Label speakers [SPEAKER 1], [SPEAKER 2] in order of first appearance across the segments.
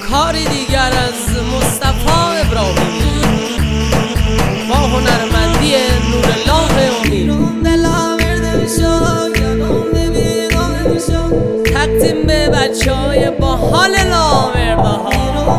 [SPEAKER 1] کاری دیگر از مصطفی ابراهیمی با هنرمندی نورالله امید تقدیم به بچه‌های باحال لاورده ها.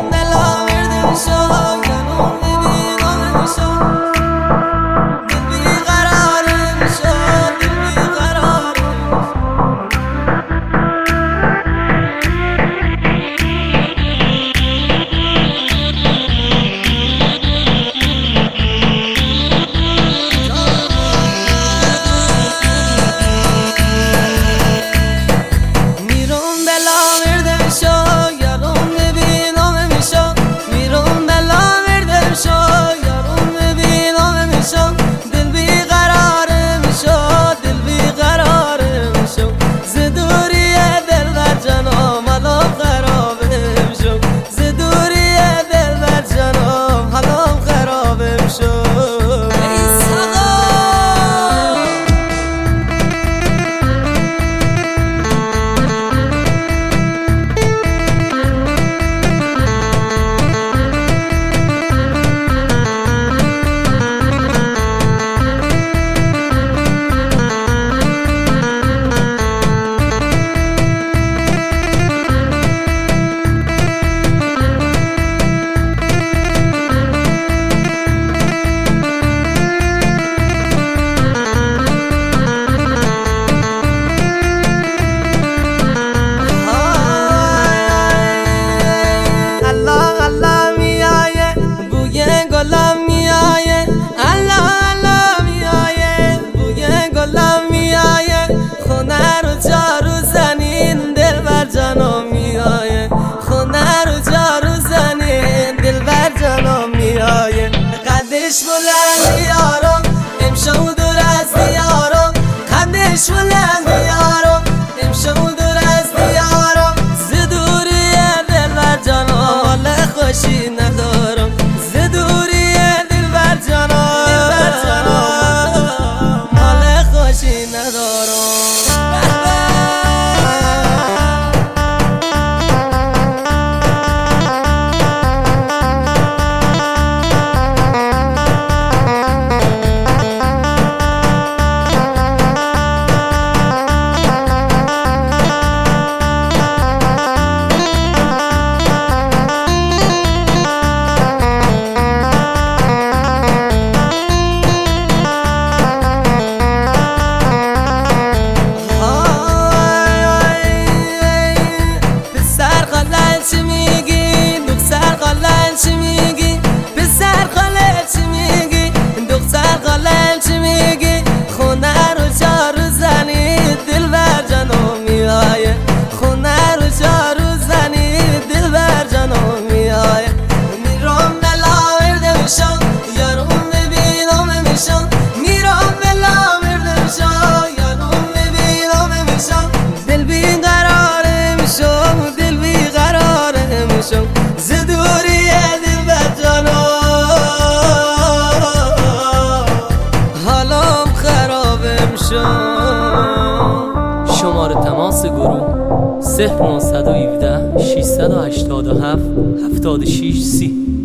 [SPEAKER 2] قدش بلند یارم امشب دور از دیارم قدش بلند یارم امشب دور از دیارم ز دوری دل بر جانم حال خوشی ندارم ز دوری دل بر جانم حال خوشی ندارم.
[SPEAKER 1] شماره تماس گروه 0917 687 76 30